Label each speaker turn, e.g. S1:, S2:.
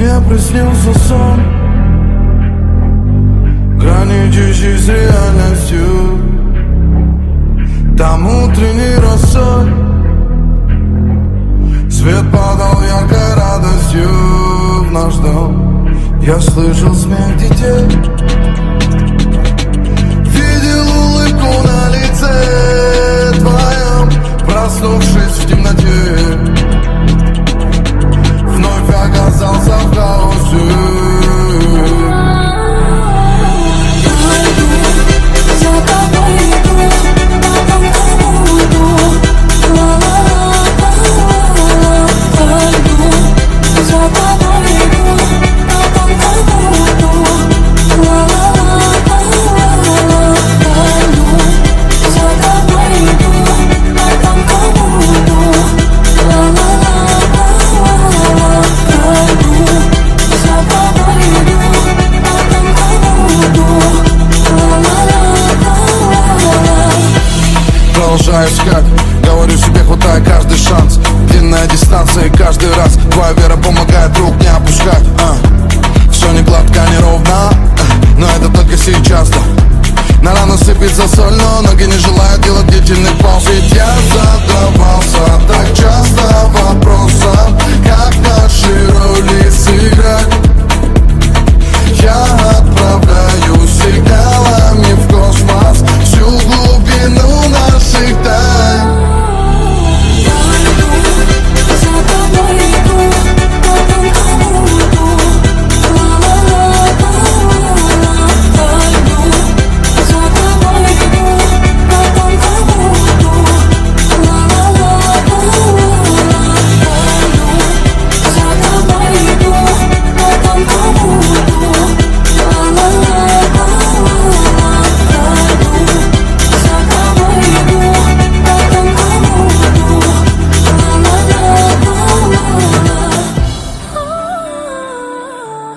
S1: Мне приснился сон, граничащий с реальностью. Там утренний рассвет, свет падал яркой радостью в наш дом. Я слышал смех детей, видел улыбку на лице твоем, проснувшись